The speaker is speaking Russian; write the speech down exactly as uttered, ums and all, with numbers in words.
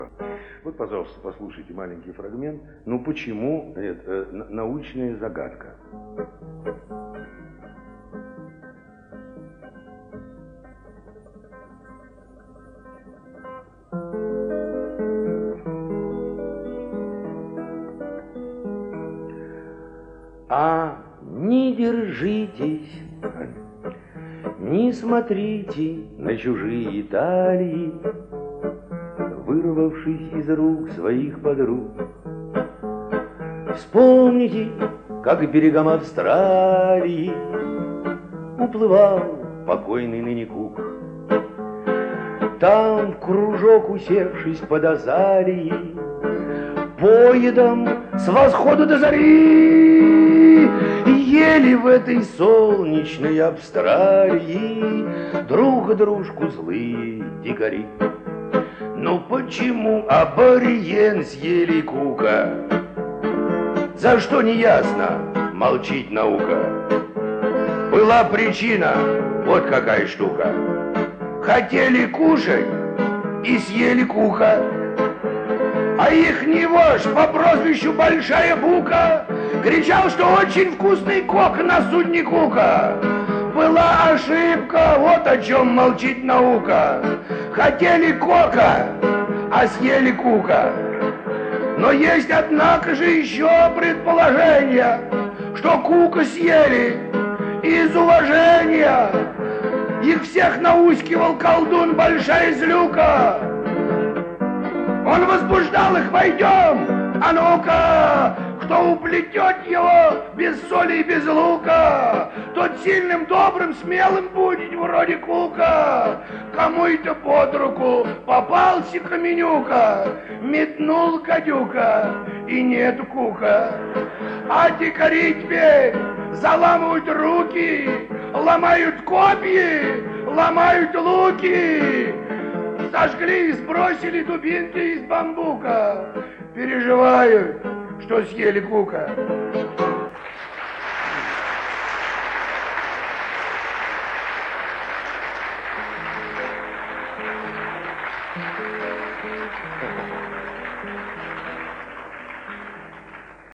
Вот, пожалуйста, послушайте маленький фрагмент. Ну почему это научная загадка? А не держитесь, не смотрите на чужие талии, вырвавшись из рук своих подруг. Вспомните, как к берегам Австралии уплывал покойный ныне Кук. Там, в кружок усевшись под азалией, поедом с восхода до зари, ели в этой солнечной Австралии друг дружку злые дикари. Ну почему абориген съели Кука? За что не ясно, молчит наука. Была причина, вот какая штука. Хотели кушать и съели Кука. А ихний вождь по прозвищу Большая Бука кричал, что очень вкусный кок на судне Кука. Была ошибка, вот о чем молчит наука. Хотели кока, а съели Кука. Но есть, однако же, еще предположение, что Кука съели из уважения. Их всех наускивал колдун Большая Злюка. Он возбуждал их: войдем, а ну-ка, кто уплетет его без соли и без лука, тот сильным, добрым, смелым будет вроде Кука. Кому это под руку попался Каменюка, метнул гадюка, и нет Кука. А дикари теперь заламывают руки, ломают копья, ломают луки, сожгли и сбросили дубинки из бамбука. Переживают, что съели Кука.